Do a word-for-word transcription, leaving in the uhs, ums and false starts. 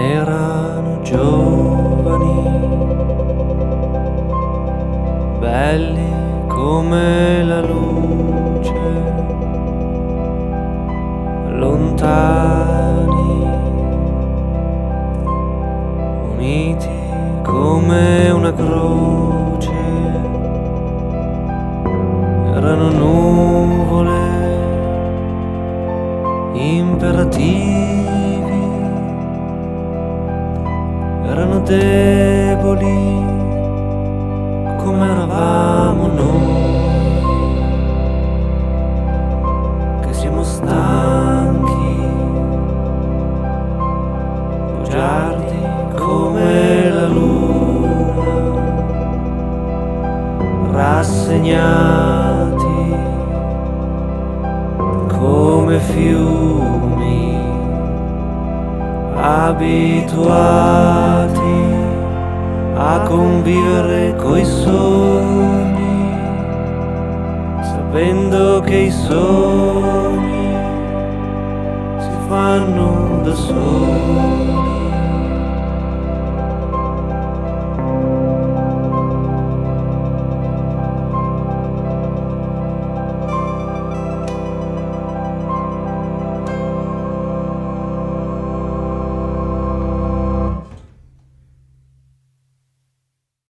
erano giovani, belli come la luce, lontani, uniti come una croce. Erano nuvole imperativi, erano deboli come eravamo noi, che siamo stanchi, bugiardi come la luna, rassegnati come fiumi, abituati a convivere coi sogni, sapendo che i sogni si fanno da soli.